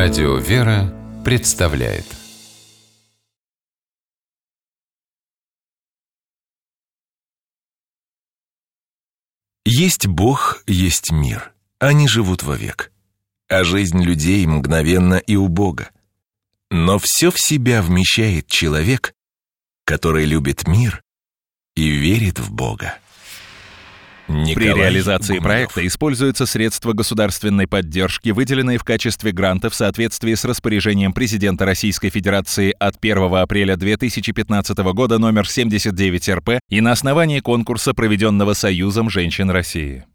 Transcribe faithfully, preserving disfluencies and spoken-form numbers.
Радио «Вера» представляет Есть Бог, есть мир. Они живут вовек. А жизнь людей мгновенна и убога. Но все в себя вмещает человек, который любит мир и верит в Бога. Николай При реализации Гумилев. Проекта используются средства государственной поддержки, выделенные в качестве гранта в соответствии с распоряжением президента Российской Федерации от первого апреля две тысячи пятнадцатого года номер семьдесят девять эр пэ и на основании конкурса, проведенного Союзом женщин России.